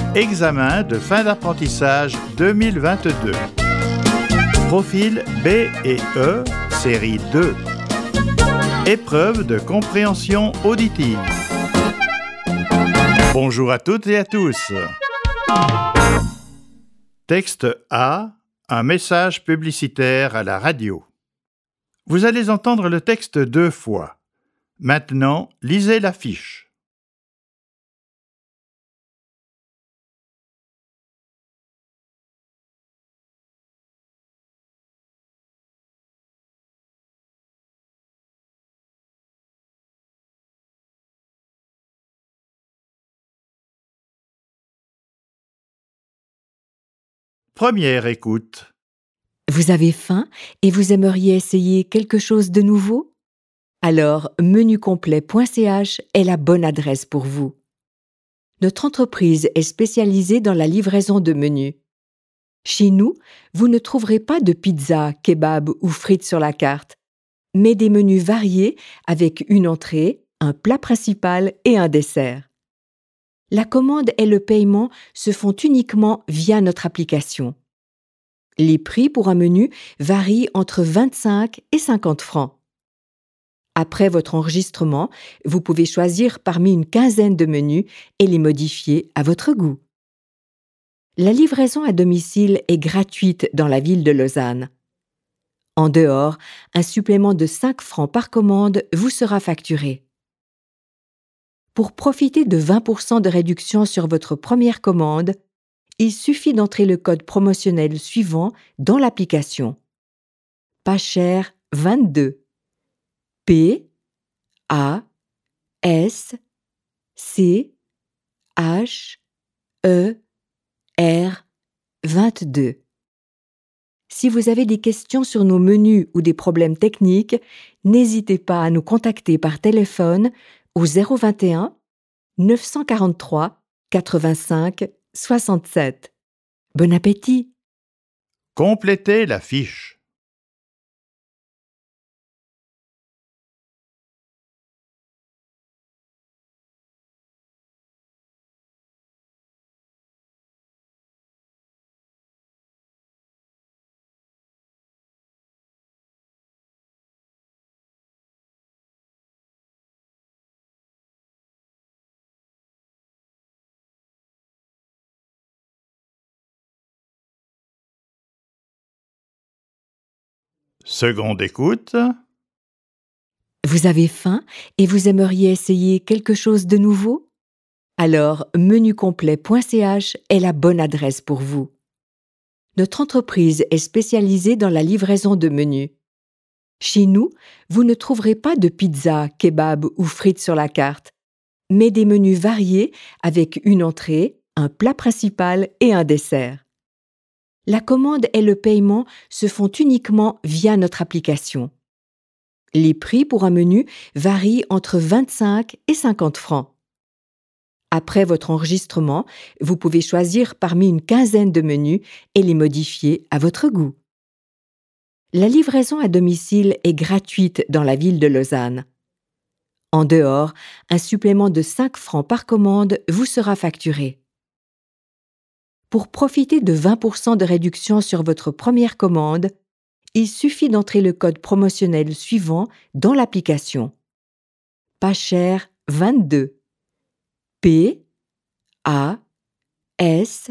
Examen de fin d'apprentissage 2022. Profil B et E, série 2. Épreuve de compréhension auditive. Bonjour à toutes et à tous. Texte A, un message publicitaire à la radio. Vous allez entendre le texte 2 fois. Maintenant, lisez l'affiche. Première écoute. Vous avez faim et vous aimeriez essayer quelque chose de nouveau? Alors, menucomplet.ch est la bonne adresse pour vous. Notre entreprise est spécialisée dans la livraison de menus. Chez nous, vous ne trouverez pas de pizza, kebab ou frites sur la carte, mais des menus variés avec une entrée, un plat principal et un dessert. La commande et le paiement se font uniquement via notre application. Les prix pour un menu varient entre 25 et 50 francs. Après votre enregistrement, vous pouvez choisir parmi une quinzaine de menus et les modifier à votre goût. La livraison à domicile est gratuite dans la ville de Lausanne. En dehors, un supplément de 5 francs par commande vous sera facturé. Pour profiter de 20% de réduction sur votre première commande, il suffit d'entrer le code promotionnel suivant dans l'application. Pas cher 22. P A S C H E R 22. Si vous avez des questions sur nos menus ou des problèmes techniques, n'hésitez pas à nous contacter par téléphone au 021 943 85 67. Bon appétit! Complétez la fiche. Seconde écoute. Vous avez faim et vous aimeriez essayer quelque chose de nouveau? Alors, menucomplet.ch est la bonne adresse pour vous. Notre entreprise est spécialisée dans la livraison de menus. Chez nous, vous ne trouverez pas de pizza, kebab ou frites sur la carte, mais des menus variés avec une entrée, un plat principal et un dessert. La commande et le paiement se font uniquement via notre application. Les prix pour un menu varient entre 25 et 50 francs. Après votre enregistrement, vous pouvez choisir parmi une quinzaine de menus et les modifier à votre goût. La livraison à domicile est gratuite dans la ville de Lausanne. En dehors, un supplément de 5 francs par commande vous sera facturé. Pour profiter de 20% de réduction sur votre première commande, il suffit d'entrer le code promotionnel suivant dans l'application. Pas cher 22. P A S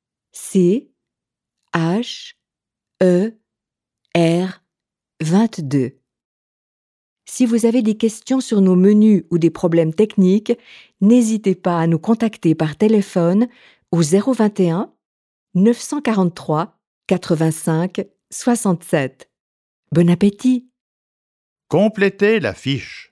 C H E R 22. Si vous avez des questions sur nos menus ou des problèmes techniques, n'hésitez pas à nous contacter par téléphone au 021 943 85 67. Bon appétit! Complétez la fiche.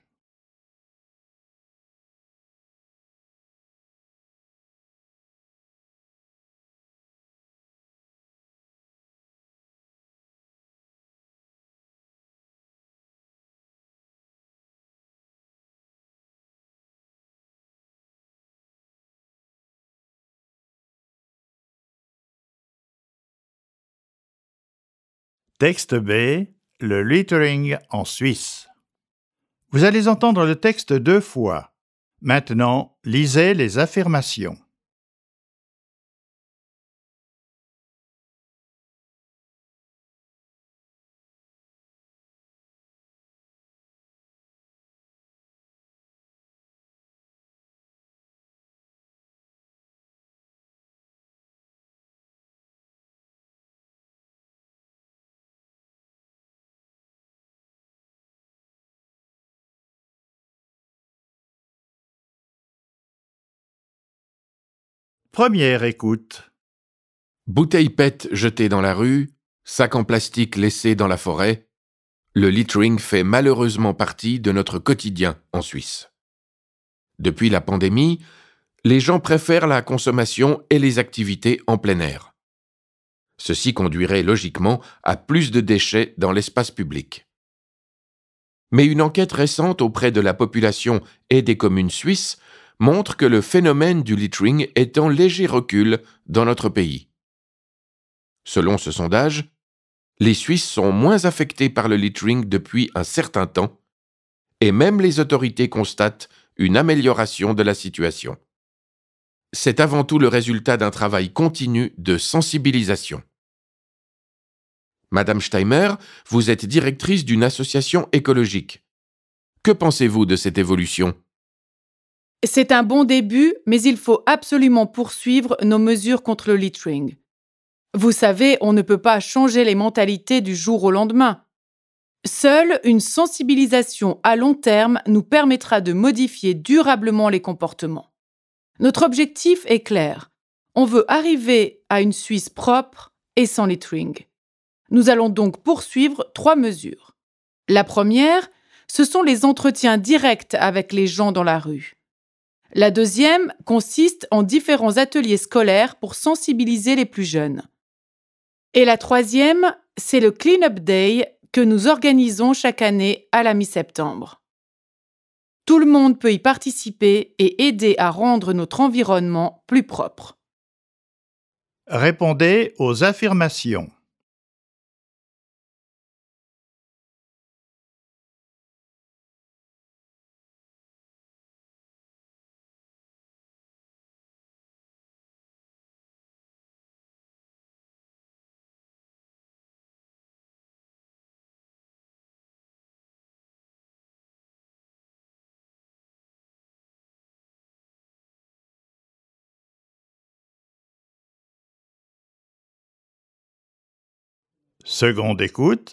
Texte B, le lettering en Suisse. Vous allez entendre le texte 2 fois. Maintenant, lisez les affirmations. Première écoute. Bouteilles PET jetées dans la rue, sacs en plastique laissés dans la forêt, le littering fait malheureusement partie de notre quotidien en Suisse. Depuis la pandémie, les gens préfèrent la consommation et les activités en plein air. Ceci conduirait logiquement à plus de déchets dans l'espace public. Mais une enquête récente auprès de la population et des communes suisses montre que le phénomène du littering est en léger recul dans notre pays. Selon ce sondage, les Suisses sont moins affectés par le littering depuis un certain temps, et même les autorités constatent une amélioration de la situation. C'est avant tout le résultat d'un travail continu de sensibilisation. Madame Steimer, vous êtes directrice d'une association écologique. Que pensez-vous de cette évolution ? C'est un bon début, mais il faut absolument poursuivre nos mesures contre le littering. Vous savez, on ne peut pas changer les mentalités du jour au lendemain. Seule une sensibilisation à long terme nous permettra de modifier durablement les comportements. Notre objectif est clair. On veut arriver à une Suisse propre et sans littering. Nous allons donc poursuivre 3 mesures. La première, ce sont les entretiens directs avec les gens dans la rue. La deuxième consiste en différents ateliers scolaires pour sensibiliser les plus jeunes. Et la troisième, c'est le Clean-up Day que nous organisons chaque année à la mi-septembre. Tout le monde peut y participer et aider à rendre notre environnement plus propre. Répondez aux affirmations. Seconde écoute.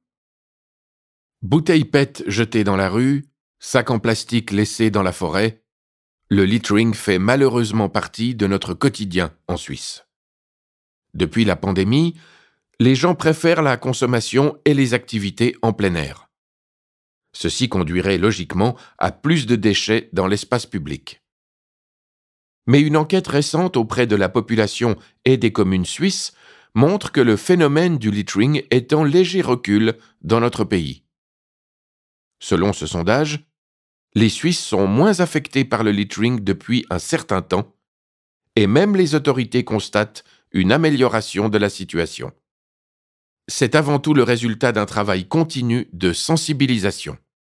Bouteilles PET jetées dans la rue, sacs en plastique laissés dans la forêt, le littering fait malheureusement partie de notre quotidien en Suisse. Depuis la pandémie, les gens préfèrent la consommation et les activités en plein air. Ceci conduirait logiquement à plus de déchets dans l'espace public. Mais une enquête récente auprès de la population et des communes suisses montre que le phénomène du littering est en léger recul dans notre pays. Selon ce sondage, les Suisses sont moins affectés par le littering depuis un certain temps, et même les autorités constatent une amélioration de la situation. C'est avant tout le résultat d'un travail continu de sensibilisation.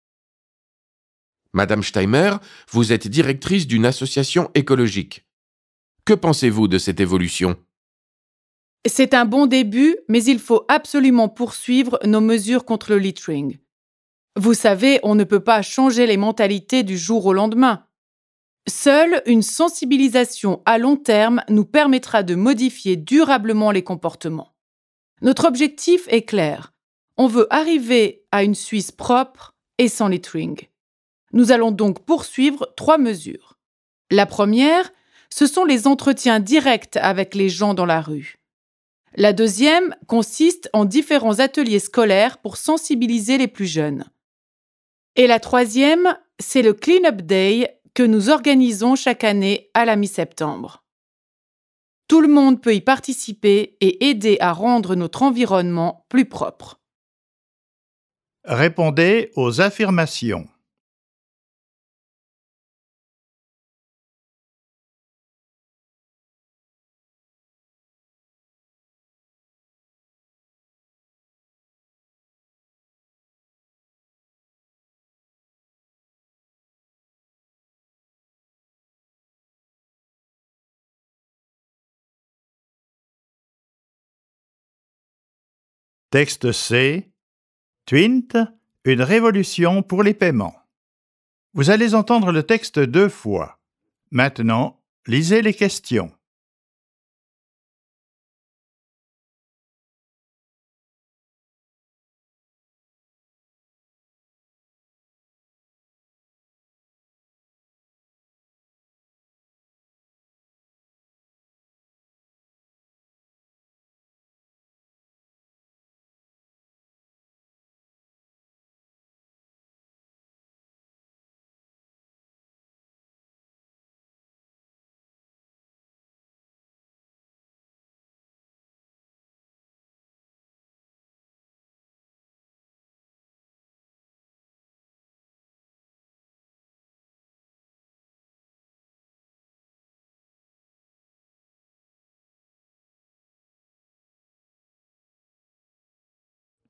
Madame Steimer, vous êtes directrice d'une association écologique. Que pensez-vous de cette évolution ? C'est un bon début, mais il faut absolument poursuivre nos mesures contre le littering. Vous savez, on ne peut pas changer les mentalités du jour au lendemain. Seule une sensibilisation à long terme nous permettra de modifier durablement les comportements. Notre objectif est clair. On veut arriver à une Suisse propre et sans littering. Nous allons donc poursuivre 3 mesures. La première, ce sont les entretiens directs avec les gens dans la rue. La deuxième consiste en différents ateliers scolaires pour sensibiliser les plus jeunes. Et la troisième, c'est le Clean-up Day que nous organisons chaque année à la mi-septembre. Tout le monde peut y participer et aider à rendre notre environnement plus propre. Répondez aux affirmations. Texte C. Twint, une révolution pour les paiements. Vous allez entendre le texte 2 fois. Maintenant, lisez les questions.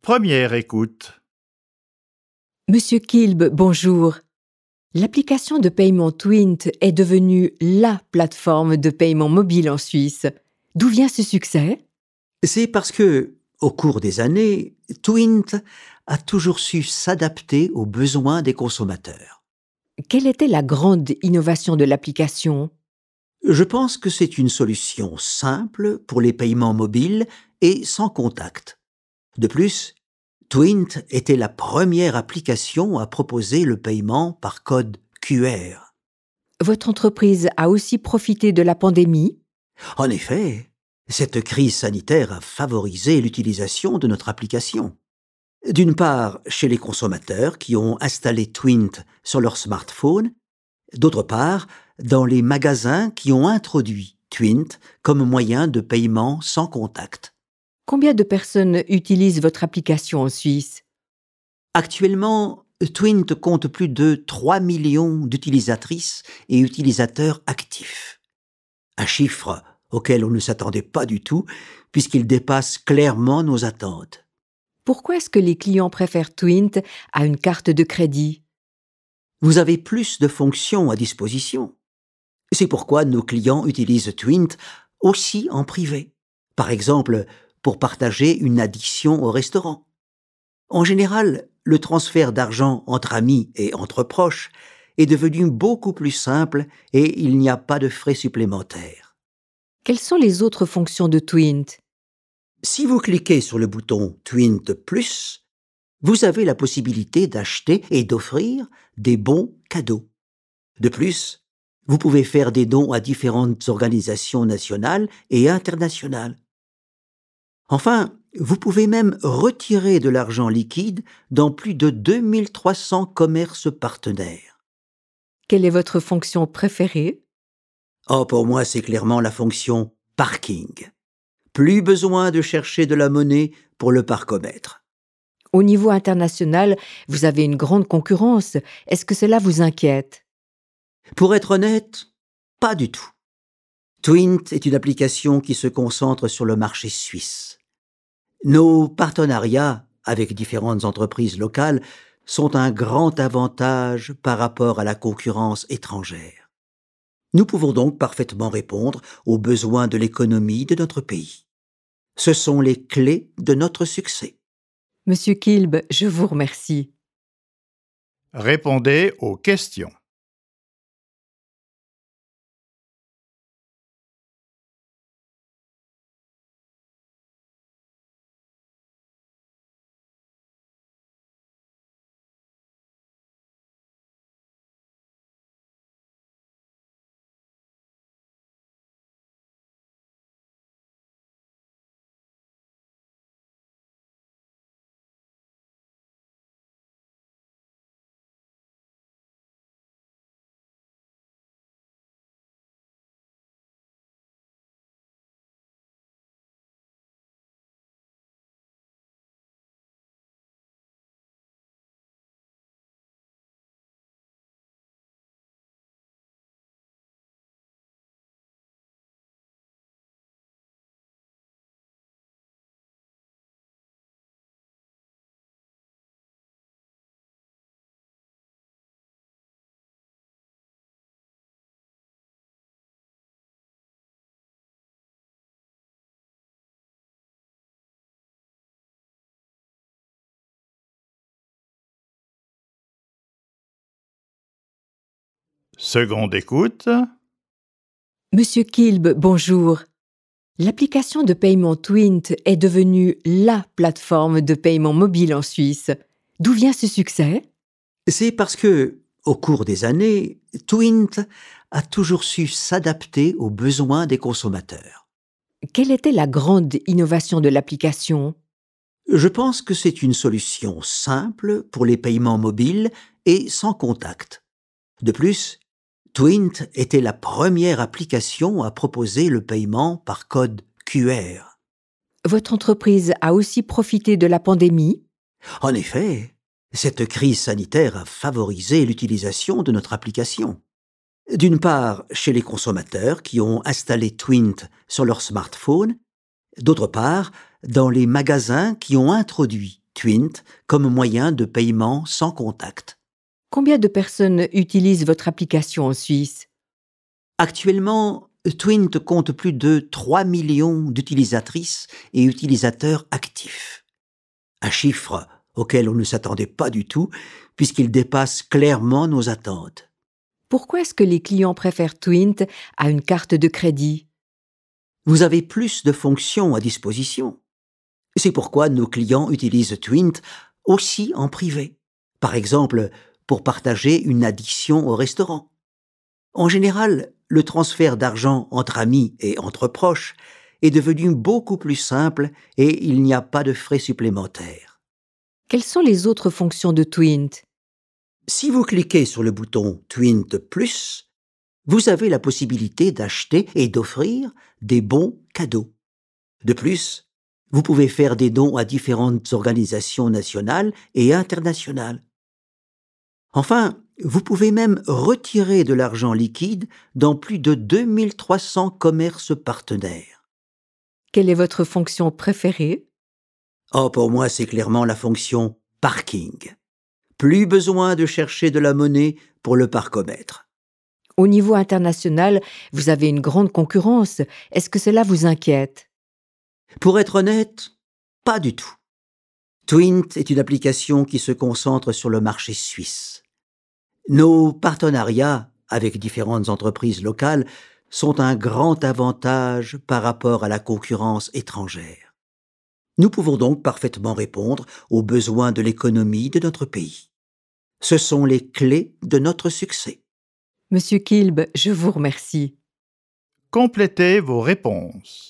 Première écoute. Monsieur Kilb, bonjour. L'application de paiement Twint est devenue la plateforme de paiement mobile en Suisse. D'où vient ce succès? C'est parce que, au cours des années, Twint a toujours su s'adapter aux besoins des consommateurs. Quelle était la grande innovation de l'application? Je pense que c'est une solution simple pour les paiements mobiles et sans contact. De plus, Twint était la première application à proposer le paiement par code QR. Votre entreprise a aussi profité de la pandémie? En effet, cette crise sanitaire a favorisé l'utilisation de notre application. D'une part, chez les consommateurs qui ont installé Twint sur leur smartphone, d'autre part, dans les magasins qui ont introduit Twint comme moyen de paiement sans contact. Combien de personnes utilisent votre application en Suisse? Actuellement, Twint compte plus de 3 millions d'utilisatrices et utilisateurs actifs. Un chiffre auquel on ne s'attendait pas du tout, puisqu'il dépasse clairement nos attentes. Pourquoi est-ce que les clients préfèrent Twint à une carte de crédit? Vous avez plus de fonctions à disposition. C'est pourquoi nos clients utilisent Twint aussi en privé. Par exemple, pour partager une addition au restaurant. En général, le transfert d'argent entre amis et entre proches est devenu beaucoup plus simple et il n'y a pas de frais supplémentaires. Quelles sont les autres fonctions de Twint? Si vous cliquez sur le bouton Twint Plus, vous avez la possibilité d'acheter et d'offrir des bons cadeaux. De plus, vous pouvez faire des dons à différentes organisations nationales et internationales. Enfin, vous pouvez même retirer de l'argent liquide dans plus de 2300 commerces partenaires. Quelle est votre fonction préférée? Oh, pour moi, c'est clairement la fonction parking. Plus besoin de chercher de la monnaie pour le parcomètre. Au niveau international, vous avez une grande concurrence. Est-ce que cela vous inquiète? Pour être honnête, pas du tout. Twint est une application qui se concentre sur le marché suisse. Nos partenariats avec différentes entreprises locales sont un grand avantage par rapport à la concurrence étrangère. Nous pouvons donc parfaitement répondre aux besoins de l'économie de notre pays. Ce sont les clés de notre succès. Monsieur Kilb, je vous remercie. Répondez aux questions. Seconde écoute. Monsieur Kilb, bonjour. L'application de paiement Twint est devenue la plateforme de paiement mobile en Suisse. D'où vient ce succès? C'est parce que, au cours des années, Twint a toujours su s'adapter aux besoins des consommateurs. Quelle était la grande innovation de l'application? Je pense que c'est une solution simple pour les paiements mobiles et sans contact. De plus, Twint était la première application à proposer le paiement par code QR. Votre entreprise a aussi profité de la pandémie? En effet, cette crise sanitaire a favorisé l'utilisation de notre application. D'une part, chez les consommateurs qui ont installé Twint sur leur smartphone, d'autre part, dans les magasins qui ont introduit Twint comme moyen de paiement sans contact. Combien de personnes utilisent votre application en Suisse? Actuellement, Twint compte plus de 3 millions d'utilisatrices et utilisateurs actifs. Un chiffre auquel on ne s'attendait pas du tout, puisqu'il dépasse clairement nos attentes. Pourquoi est-ce que les clients préfèrent Twint à une carte de crédit? Vous avez plus de fonctions à disposition. C'est pourquoi nos clients utilisent Twint aussi en privé. Par exemple, pour partager une addition au restaurant. En général, le transfert d'argent entre amis et entre proches est devenu beaucoup plus simple et il n'y a pas de frais supplémentaires. Quelles sont les autres fonctions de Twint? Si vous cliquez sur le bouton Twint Plus, vous avez la possibilité d'acheter et d'offrir des bons cadeaux. De plus, vous pouvez faire des dons à différentes organisations nationales et internationales. Enfin, vous pouvez même retirer de l'argent liquide dans plus de 2300 commerces partenaires. Quelle est votre fonction préférée? Oh, pour moi, c'est clairement la fonction parking. Plus besoin de chercher de la monnaie pour le parcomètre. Au niveau international, vous avez une grande concurrence. Est-ce que cela vous inquiète? Pour être honnête, pas du tout. Twint est une application qui se concentre sur le marché suisse. Nos partenariats avec différentes entreprises locales sont un grand avantage par rapport à la concurrence étrangère. Nous pouvons donc parfaitement répondre aux besoins de l'économie de notre pays. Ce sont les clés de notre succès. Monsieur Kilb, je vous remercie. Complétez vos réponses.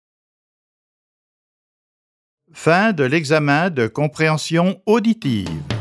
Fin de l'examen de compréhension auditive.